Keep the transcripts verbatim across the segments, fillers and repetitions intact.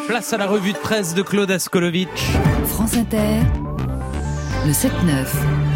Place à la revue de presse de Claude Askolovitch. France Inter, le sept neuf.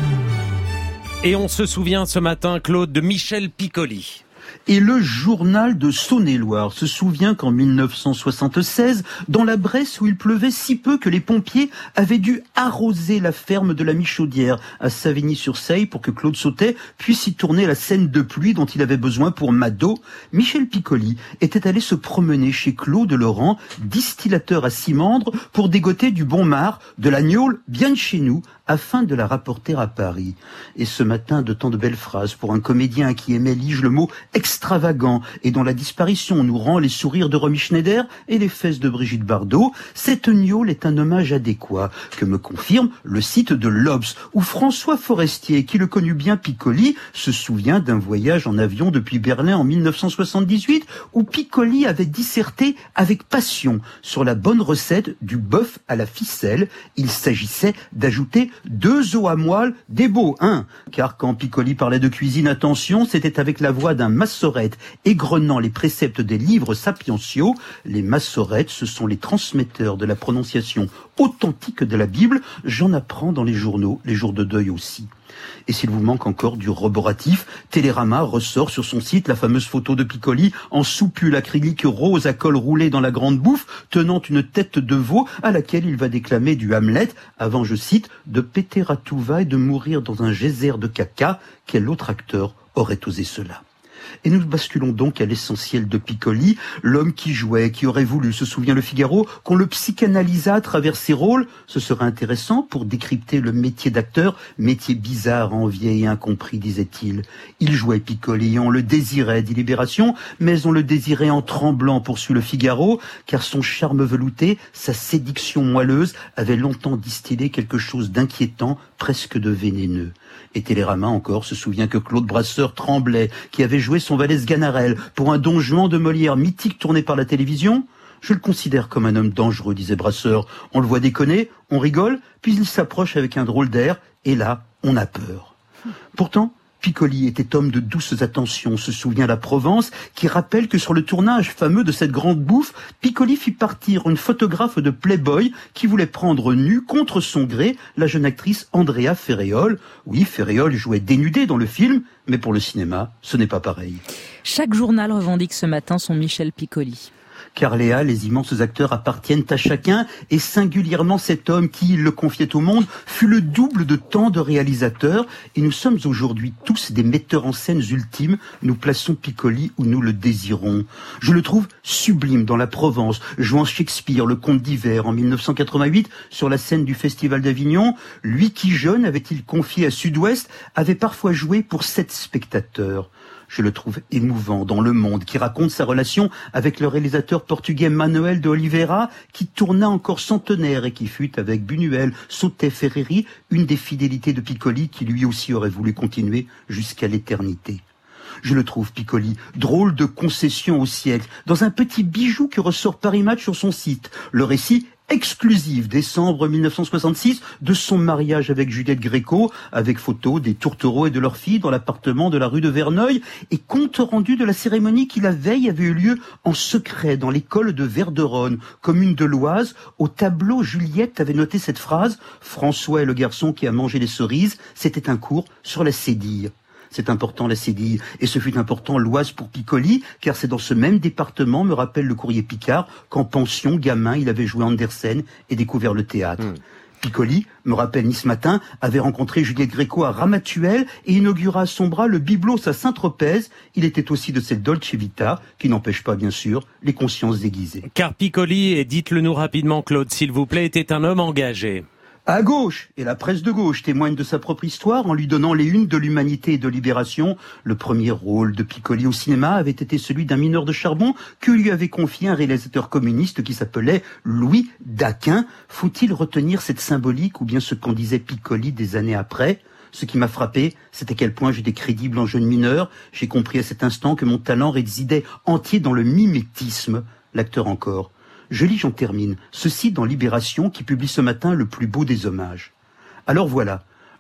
Et on se souvient ce matin, Claude, de Michel Piccoli. Et le journal de Saône-et-Loire se souvient qu'en mille neuf cent soixante-seize, dans la Bresse où il pleuvait si peu que les pompiers avaient dû arroser la ferme de la Michaudière à Savigny-sur-Seille pour que Claude Sautet puisse y tourner la scène de pluie dont il avait besoin pour Mado, Michel Piccoli était allé se promener chez Claude Laurent, distillateur à Simandre, pour dégoter du bon marc, de la gnôle bien de chez nous, afin de la rapporter à Paris. Et ce matin, de tant de belles phrases pour un comédien qui aimait lige le mot extravagant et dont la disparition nous rend les sourires de Romy Schneider et les fesses de Brigitte Bardot, cette gnôle est un hommage adéquat, que me confirme le site de l'Obs, où François Forestier, qui le connut bien Piccoli, se souvient d'un voyage en avion depuis Berlin en mille neuf cent soixante-dix-huit, où Piccoli avait disserté avec passion sur la bonne recette du bœuf à la ficelle. Il s'agissait d'ajouter deux os à moelle, des beaux, hein, car quand Piccoli parlait de cuisine, attention, c'était avec la voix d'un massorette égrenant les préceptes des livres sapientiaux. Les massorettes, ce sont les transmetteurs de la prononciation authentique de la Bible. J'en apprends dans les journaux, les jours de deuil aussi. Et s'il vous manque encore du roboratif, Télérama ressort sur son site la fameuse photo de Piccoli en soupule acrylique rose à col roulé dans la grande bouffe, tenant une tête de veau à laquelle il va déclamer du Hamlet, avant, je cite, de péter à tout va et de mourir dans un geyser de caca. Quel autre acteur aurait osé cela ? Et nous basculons donc à l'essentiel de Piccoli, l'homme qui jouait, qui aurait voulu, se souvient le Figaro, qu'on le psychanalysât à travers ses rôles. Ce serait intéressant pour décrypter le métier d'acteur, métier bizarre, envié et incompris, disait-il. Il jouait Piccoli, on le désirait, dit Libération, mais on le désirait en tremblant, poursuit le Figaro, car son charme velouté, sa séduction moelleuse, avait longtemps distillé quelque chose d'inquiétant, presque de vénéneux. Et Télérama encore se souvient que Claude Brasseur tremblait, qui avait joué son valet Sganarelle pour un Don Juan de Molière mythique tourné par la télévision. Je le considère comme un homme dangereux, disait Brasseur. On le voit déconner, on rigole, puis il s'approche avec un drôle d'air, et là, on a peur. Pourtant, Piccoli était homme de douces attentions, se souvient la Provence, qui rappelle que sur le tournage fameux de cette grande bouffe, Piccoli fit partir une photographe de Playboy qui voulait prendre nue, contre son gré, la jeune actrice Andrea Ferréol. Oui, Ferréol jouait dénudée dans le film, mais pour le cinéma, ce n'est pas pareil. Chaque journal revendique ce matin son Michel Piccoli. Car Léa, les immenses acteurs appartiennent à chacun, et singulièrement cet homme qui, il le confiait au monde, fut le double de tant de réalisateurs, et nous sommes aujourd'hui tous des metteurs en scène ultimes, nous plaçons Piccoli où nous le désirons. Je le trouve sublime dans la Provence, jouant Shakespeare, le Conte d'hiver, en mille neuf cent quatre-vingt-huit, sur la scène du Festival d'Avignon. Lui qui, jeune, avait-il confié à Sud-Ouest, avait parfois joué pour sept spectateurs. Je le trouve émouvant dans Le Monde, qui raconte sa relation avec le réalisateur portugais Manuel de Oliveira, qui tourna encore centenaire et qui fut, avec Buñuel, Sautet, Ferreri, une des fidélités de Piccoli qui lui aussi aurait voulu continuer jusqu'à l'éternité. Je le trouve, Piccoli, drôle de concession au siècle, dans un petit bijou que ressort Paris Match sur son site. Le récit exclusif, décembre mille neuf cent soixante-six, de son mariage avec Juliette Gréco, avec photos des tourtereaux et de leur fille dans l'appartement de la rue de Verneuil, et compte rendu de la cérémonie qui la veille avait eu lieu en secret dans l'école de Verderonne, commune de l'Oise. Au tableau, Juliette avait noté cette phrase « François est le garçon qui a mangé les cerises », c'était un cours sur la cédille. C'est important la cédille, et ce fut important l'Oise pour Piccoli, car c'est dans ce même département, me rappelle le courrier Picard, qu'en pension, gamin, il avait joué Andersen et découvert le théâtre. Mmh. Piccoli, me rappelle Nice Matin, avait rencontré Juliette Gréco à Ramatuelle et inaugura à son bras le biblos à Saint-Tropez. Il était aussi de cette Dolce Vita, qui n'empêche pas, bien sûr, les consciences déguisées. Car Piccoli, et dites-le nous rapidement, Claude, s'il vous plaît, était un homme engagé. À gauche, et la presse de gauche témoigne de sa propre histoire en lui donnant les unes de l'Humanité et de Libération. Le premier rôle de Piccoli au cinéma avait été celui d'un mineur de charbon que lui avait confié un réalisateur communiste qui s'appelait Louis Daquin. Faut-il retenir cette symbolique ou bien ce qu'en disait Piccoli des années après ? Ce qui m'a frappé, c'est à quel point j'étais crédible en jeune mineur. J'ai compris à cet instant que mon talent résidait entier dans le mimétisme. L'acteur encore. Je lis, j'en termine, ceci dans Libération qui publie ce matin le plus beau des hommages. Alors voilà,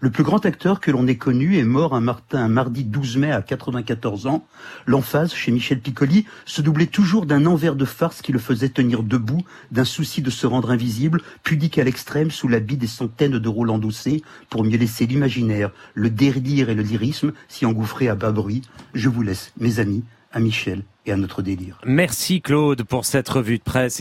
Le plus grand acteur que l'on ait connu est mort un, martin, un mardi douze mai à quatre-vingt-quatorze ans. L'emphase, chez Michel Piccoli, se doublait toujours d'un envers de farce qui le faisait tenir debout, d'un souci de se rendre invisible, pudique à l'extrême sous l'habit des centaines de rôles endossés, pour mieux laisser l'imaginaire, le délire et le lyrisme s'y engouffrer à bas bruit. Je vous laisse, mes amis, à Michel et à notre délire. Merci Claude pour cette revue de presse.